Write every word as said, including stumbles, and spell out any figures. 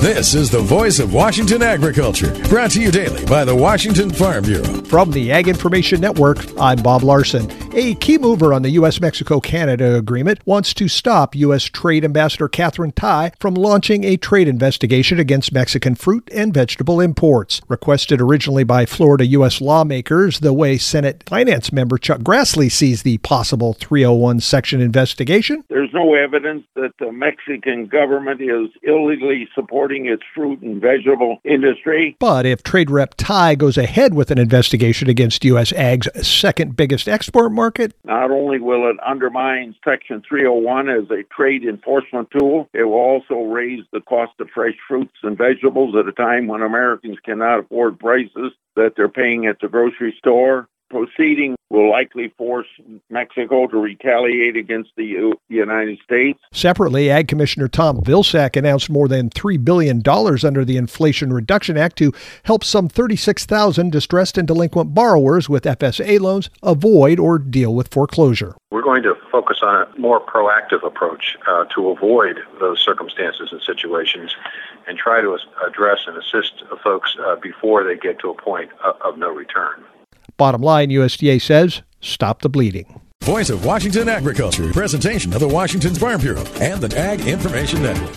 This is the voice of Washington agriculture, brought to you daily by the Washington Farm Bureau. From the Ag Information Network, I'm Bob Larson. A key mover on the U S Mexico Canada agreement wants to stop U S Trade Ambassador Katherine Tai from launching a trade investigation against Mexican fruit and vegetable imports. Requested originally by Florida U S lawmakers, the way Senate Finance member Chuck Grassley sees the possible three oh one section investigation. There's no evidence that the Mexican government is illegally supporting its fruit and vegetable industry. But if Trade Rep Tai goes ahead with an investigation against U S Ag's second biggest export market, not only will it undermine Section three oh one as a trade enforcement tool, it will also raise the cost of fresh fruits and vegetables at a time when Americans cannot afford prices that they're paying at the grocery store. Proceeding will likely force Mexico to retaliate against the U- United States. Separately, Ag Commissioner Tom Vilsack announced more than three billion dollars under the Inflation Reduction Act to help some thirty-six thousand distressed and delinquent borrowers with F S A loans avoid or deal with foreclosure. We're going to focus on a more proactive approach uh, to avoid those circumstances and situations and try to address and assist folks uh, before they get to a point of, of no return. Bottom line, U S D A says, stop the bleeding. Voice of Washington agriculture. Presentation of the Washington Farm Bureau and the Ag Information Network.